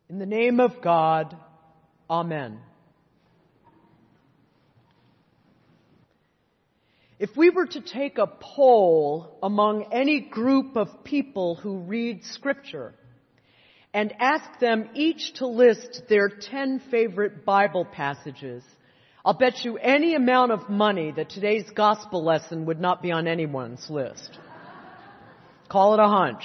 In the name of God, Amen. If we were to take a poll among any group of people who read Scripture and ask them each to list their 10 favorite Bible passages, I'll bet you any amount of money that today's gospel lesson would not be on anyone's list. Call it a hunch.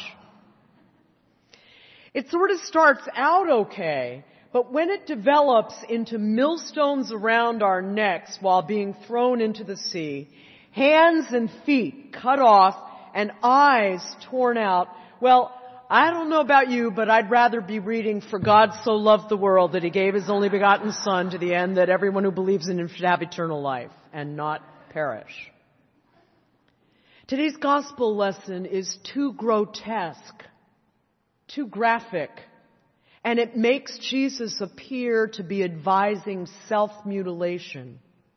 It sort of starts out okay, but when it develops into millstones around our necks while being thrown into the sea, hands and feet cut off, and eyes torn out, well, I don't know about you, but I'd rather be reading "For God so loved the world that He gave His only begotten Son to the end that everyone who believes in Him should have eternal life and not perish." Today's gospel lesson is too grotesque, too graphic, and it makes Jesus appear to be advising self-mutilation.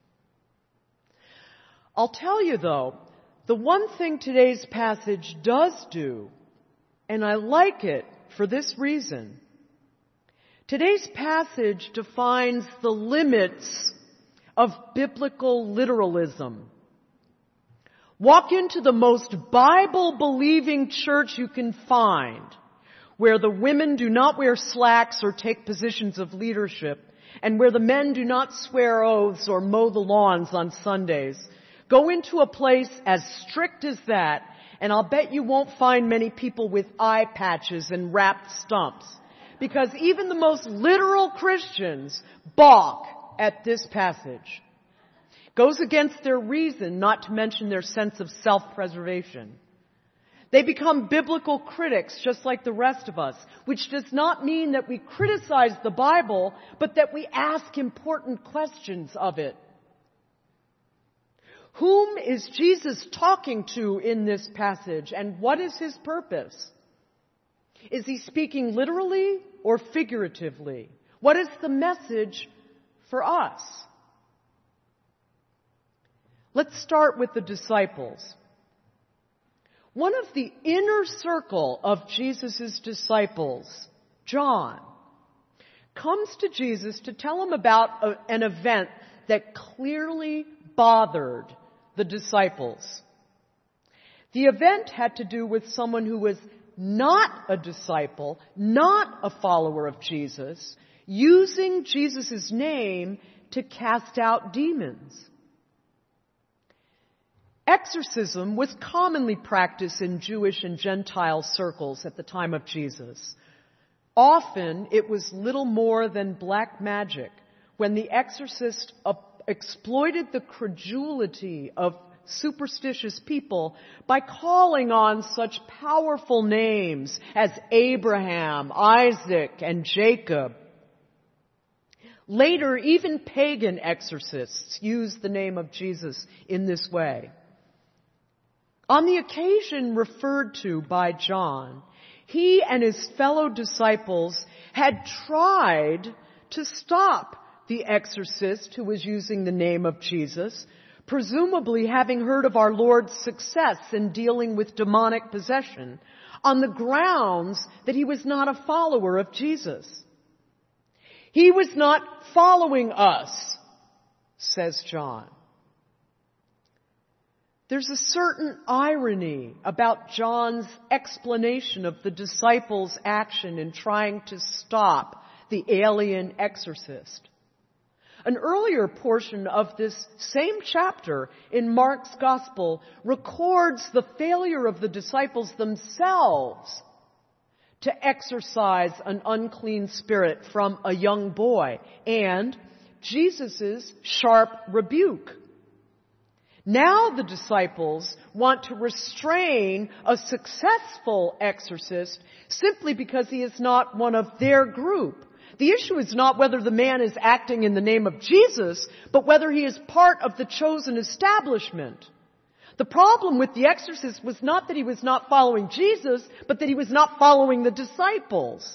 I'll tell you though, the one thing today's passage does do, and I like it for this reason. Today's passage defines the limits of biblical literalism. Walk into the most Bible-believing church you can find, where the women do not wear slacks or take positions of leadership, and where the men do not swear oaths or mow the lawns on Sundays. Go into a place as strict as that, and I'll bet you won't find many people with eye patches and wrapped stumps, because even the most literal Christians balk at this passage. Goes against their reason, not to mention their sense of self-preservation. They become biblical critics just like the rest of us, which does not mean that we criticize the Bible, but that we ask important questions of it. Whom is Jesus talking to in this passage, and what is His purpose? Is He speaking literally or figuratively? What is the message for us? Let's start with the disciples. One of the inner circle of Jesus' disciples, John, comes to Jesus to tell him about an event that clearly bothered the disciples. The event had to do with someone who was not a disciple, not a follower of Jesus, using Jesus' name to cast out demons. Exorcism was commonly practiced in Jewish and Gentile circles at the time of Jesus. Often it was little more than black magic when the exorcist exploited the credulity of superstitious people by calling on such powerful names as Abraham, Isaac, and Jacob. Later, even pagan exorcists used the name of Jesus in this way. On the occasion referred to by John, he and his fellow disciples had tried to stop the exorcist who was using the name of Jesus, presumably having heard of our Lord's success in dealing with demonic possession, on the grounds that he was not a follower of Jesus. He was not following us, says John. There's a certain irony about John's explanation of the disciples' action in trying to stop the alien exorcist. An earlier portion of this same chapter in Mark's Gospel records the failure of the disciples themselves to exorcise an unclean spirit from a young boy and Jesus' sharp rebuke. Now the disciples want to restrain a successful exorcist simply because he is not one of their group. The issue is not whether the man is acting in the name of Jesus, but whether he is part of the chosen establishment. The problem with the exorcist was not that he was not following Jesus, but that he was not following the disciples.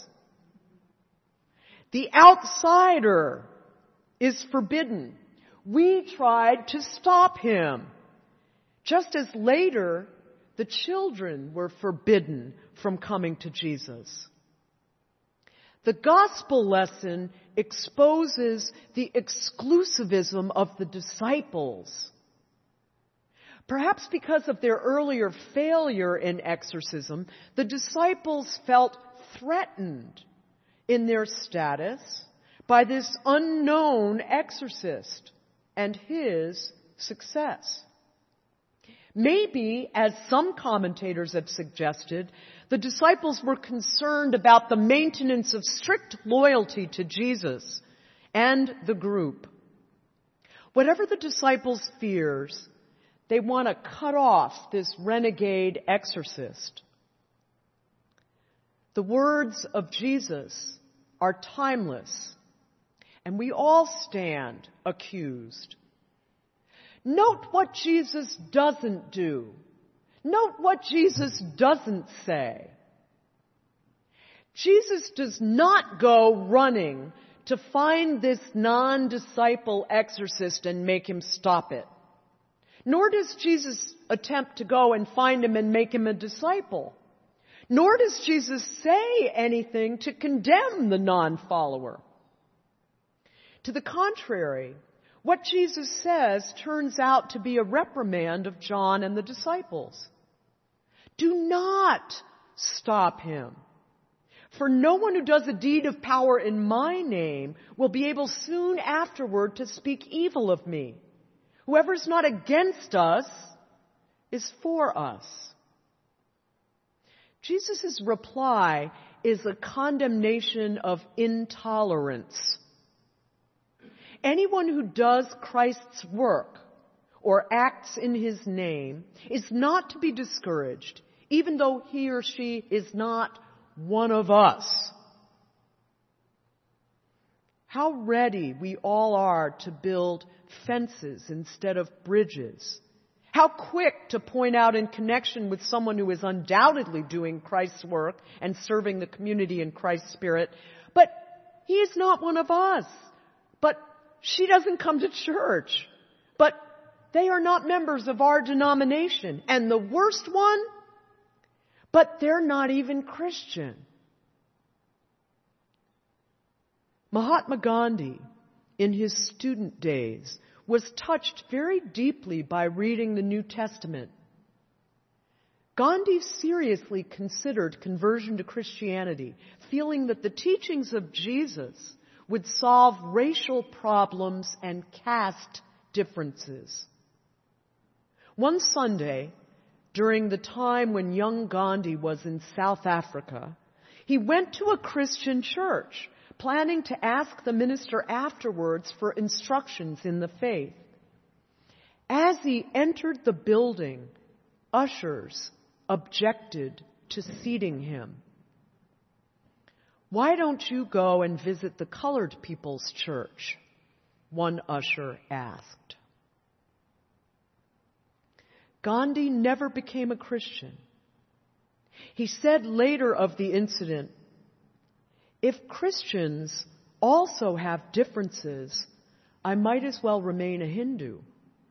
The outsider is forbidden. We tried to stop him. Just as later, the children were forbidden from coming to Jesus. The gospel lesson exposes the exclusivism of the disciples. Perhaps because of their earlier failure in exorcism, the disciples felt threatened in their status by this unknown exorcist and his success. Maybe, as some commentators have suggested, the disciples were concerned about the maintenance of strict loyalty to Jesus and the group. Whatever the disciples' fears, they want to cut off this renegade exorcist. The words of Jesus are timeless, and we all stand accused. Note what Jesus doesn't do. Note what Jesus doesn't say. Jesus does not go running to find this non-disciple exorcist and make him stop it. Nor does Jesus attempt to go and find him and make him a disciple. Nor does Jesus say anything to condemn the non-follower. To the contrary, what Jesus says turns out to be a reprimand of John and the disciples. Do not stop him. For no one who does a deed of power in my name will be able soon afterward to speak evil of me. Whoever is not against us is for us. Jesus' reply is a condemnation of intolerance. Anyone who does Christ's work or acts in his name is not to be discouraged, even though he or she is not one of us. How ready we all are to build fences instead of bridges. How quick to point out in connection with someone who is undoubtedly doing Christ's work and serving the community in Christ's Spirit, but he is not one of us. But she doesn't come to church. But they are not members of our denomination. And the worst one, but they're not even Christian. Mahatma Gandhi, in his student days, was touched very deeply by reading the New Testament. Gandhi seriously considered conversion to Christianity, feeling that the teachings of Jesus would solve racial problems and caste differences. One Sunday, during the time when young Gandhi was in South Africa, he went to a Christian church, planning to ask the minister afterwards for instructions in the faith. As he entered the building, ushers objected to seating him. "Why don't you go and visit the colored people's church?" one usher asked. Gandhi never became a Christian. He said later of the incident, "If Christians also have differences, I might as well remain a Hindu."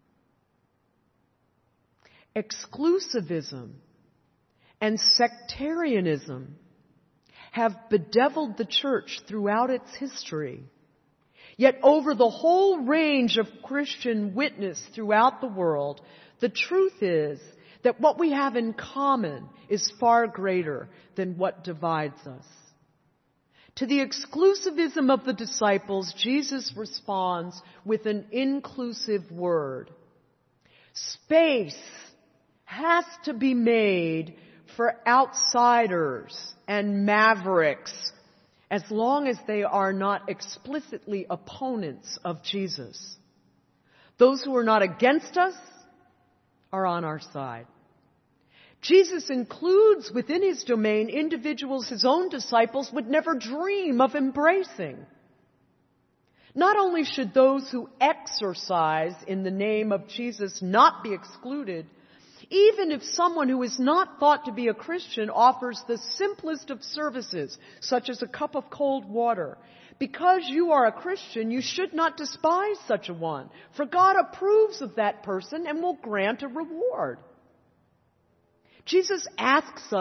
Exclusivism and sectarianism have bedeviled the church throughout its history. Yet over the whole range of Christian witness throughout the world, the truth is that what we have in common is far greater than what divides us. To the exclusivism of the disciples, Jesus responds with an inclusive word. Space has to be made for outsiders and mavericks, as long as they are not explicitly opponents of Jesus. Those who are not against us are on our side. Jesus includes within his domain individuals his own disciples would never dream of embracing. Not only should those who exercise in the name of Jesus not be excluded, even if someone who is not thought to be a Christian offers the simplest of services, such as a cup of cold water. Because you are a Christian, you should not despise such a one, for God approves of that person and will grant a reward. Jesus asks us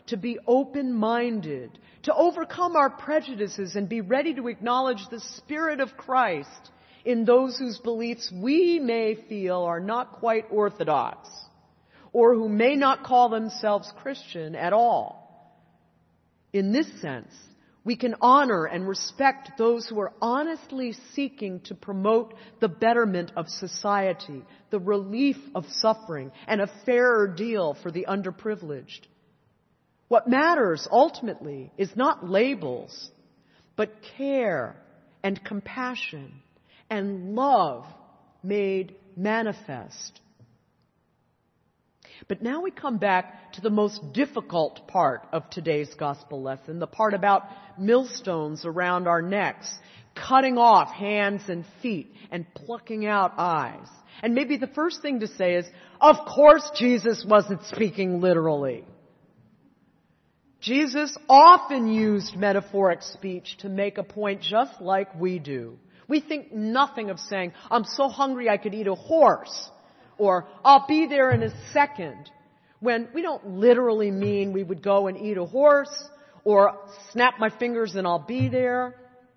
to be open-minded, to overcome our prejudices and be ready to acknowledge the Spirit of Christ in those whose beliefs we may feel are not quite orthodox, or who may not call themselves Christian at all. In this sense, we can honor and respect those who are honestly seeking to promote the betterment of society, the relief of suffering, and a fairer deal for the underprivileged. What matters ultimately is not labels, but care and compassion and love made manifest. But now we come back to the most difficult part of today's gospel lesson, the part about millstones around our necks, cutting off hands and feet, and plucking out eyes. And maybe the first thing to say is, of course Jesus wasn't speaking literally. Jesus often used metaphoric speech to make a point just like we do. We think nothing of saying, I'm so hungry I could eat a horse, or I'll be there in a second, when we don't literally mean we would go and eat a horse, or snap my fingers and I'll be there.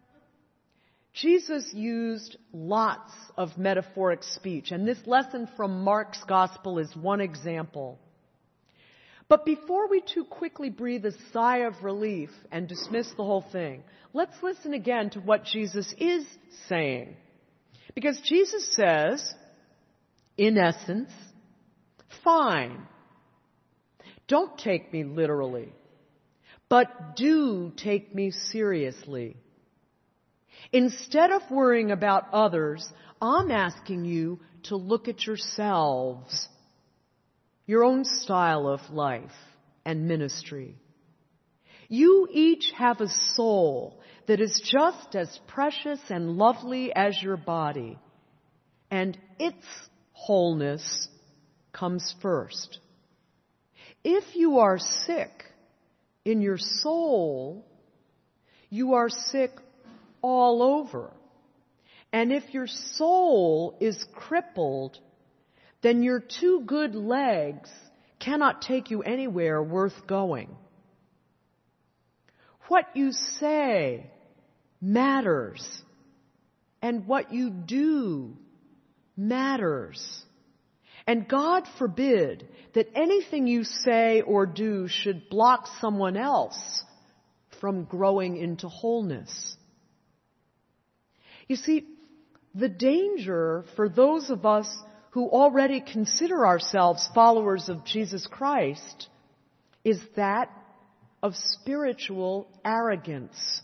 Jesus used lots of metaphoric speech, and this lesson from Mark's Gospel is one example. But before we too quickly breathe a sigh of relief and dismiss the whole thing, let's listen again to what Jesus is saying. Because Jesus says, in essence, fine, don't take me literally, but do take me seriously. Instead of worrying about others, I'm asking you to look at yourselves, your own style of life and ministry. You each have a soul that is just as precious and lovely as your body, and its wholeness comes first. If you are sick in your soul, you are sick all over. And if your soul is crippled, then your two good legs cannot take you anywhere worth going. What you say matters, and what you do matters. And God forbid that anything you say or do should block someone else from growing into wholeness. You see, the danger for those of us who already consider ourselves followers of Jesus Christ is that of spiritual arrogance.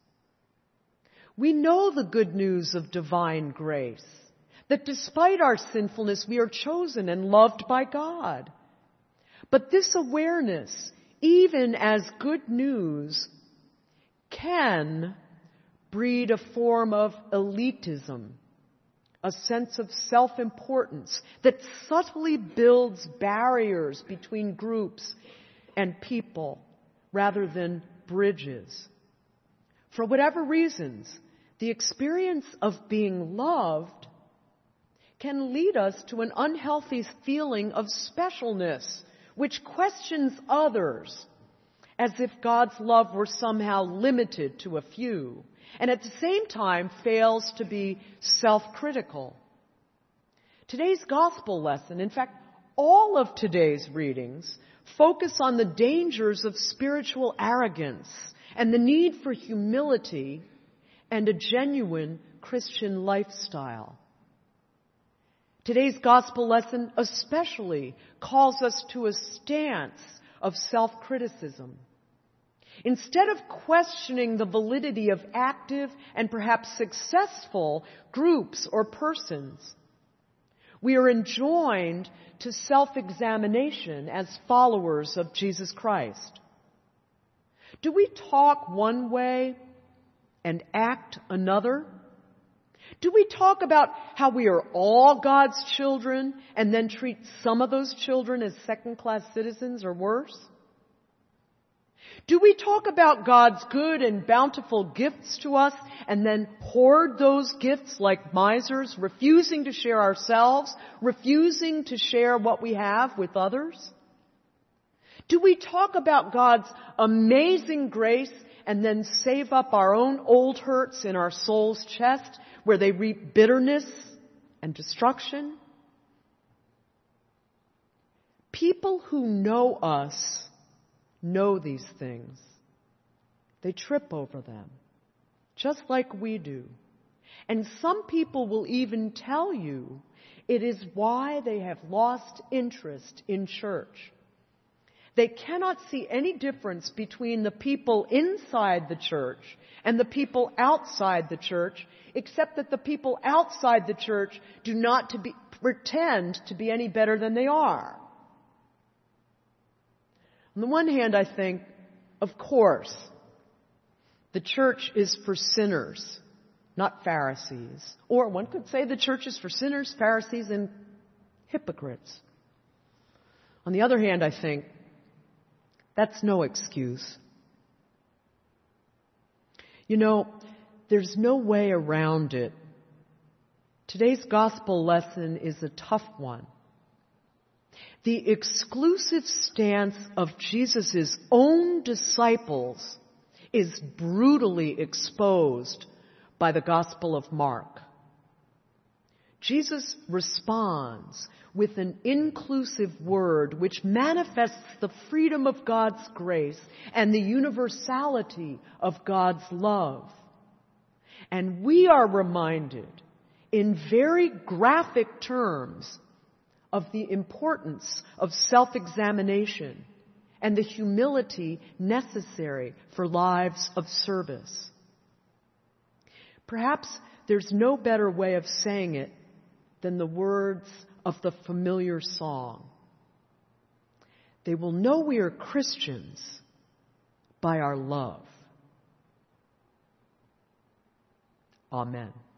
We know the good news of divine grace, that despite our sinfulness, we are chosen and loved by God. But this awareness, even as good news, can breed a form of elitism, a sense of self-importance that subtly builds barriers between groups and people rather than bridges. For whatever reasons, the experience of being loved can lead us to an unhealthy feeling of specialness, which questions others as if God's love were somehow limited to a few, and at the same time fails to be self-critical. Today's gospel lesson, in fact, all of today's readings, focus on the dangers of spiritual arrogance and the need for humility and a genuine Christian lifestyle. Today's gospel lesson especially calls us to a stance of self-criticism. Instead of questioning the validity of active and perhaps successful groups or persons, we are enjoined to self-examination as followers of Jesus Christ. Do we talk one way and act another? Do we talk about how we are all God's children and then treat some of those children as second-class citizens or worse? Do we talk about God's good and bountiful gifts to us and then hoard those gifts like misers, refusing to share ourselves, refusing to share what we have with others? Do we talk about God's amazing grace and then save up our own old hurts in our soul's chest where they reap bitterness and destruction? People who know us know these things. They trip over them, just like we do. And some people will even tell you it is why they have lost interest in church. They cannot see any difference between the people inside the church and the people outside the church, except that the people outside the church do not pretend to be any better than they are. On the one hand, I think, of course, the church is for sinners, not Pharisees. Or one could say the church is for sinners, Pharisees, and hypocrites. On the other hand, I think, that's no excuse. You know, there's no way around it. Today's gospel lesson is a tough one. The exclusive stance of Jesus' own disciples is brutally exposed by the Gospel of Mark. Jesus responds with an inclusive word which manifests the freedom of God's grace and the universality of God's love. And we are reminded in very graphic terms of the importance of self-examination and the humility necessary for lives of service. Perhaps there's no better way of saying it than the words of the familiar song. They will know we are Christians by our love. Amen.